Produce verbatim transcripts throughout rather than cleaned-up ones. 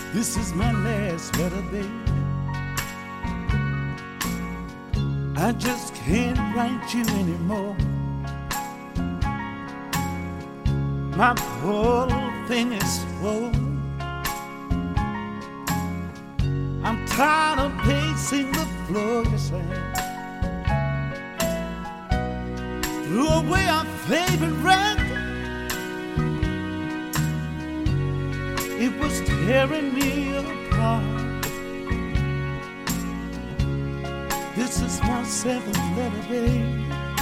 This is my last letter, baby. I just can't write you anymore. My whole thing is full. I'm tired of pacing the floor, yes I am. Threw away our favorite record. It was tearing me apart. This is my seventh letter, babe,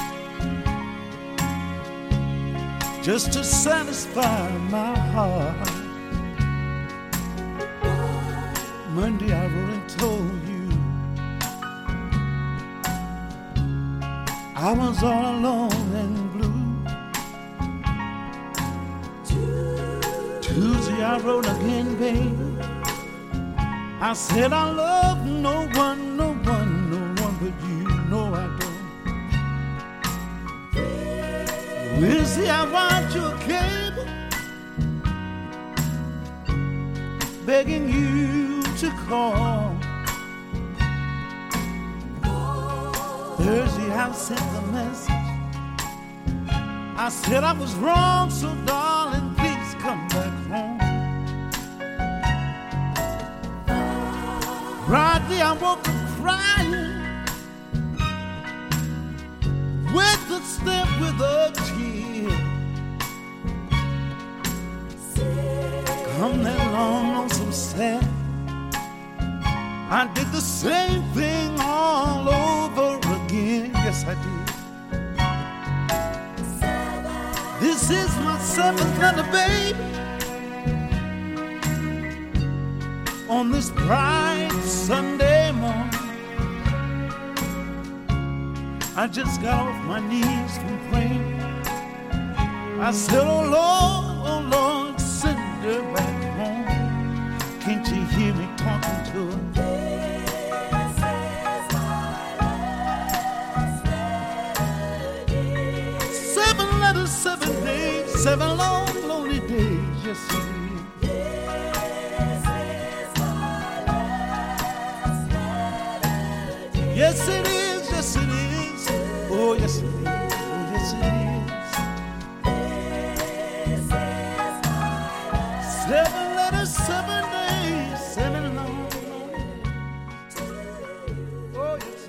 just to satisfy my heart. Monday I wrote and told you I was all alone and blue. Tuesday I wrote again, baby. I said I love no one, no one, no one but you. No, I don't. Wednesday I write you a cable begging you to call. Thursday I sent the message. I said I was wrong, so darling, please come back home. Friday I woke up crying, with the step with a tear. Come that long, lonesome sad. I did the same thing all over again. Yes, I did. This is my seventh letter, baby. On this bright Sunday morning, I just got off my knees from praying. I said, oh Lord, oh Lord, send her back home. Can't you hear me talking to her? This is my last letter. Seven letters, seven days, seven long, lonely days. Yes, it is. Yes, it is, yes, it is. Oh, yes, it is. Oh, yes, it is. Seven letters, seven days, seven long, long days. Oh, yes.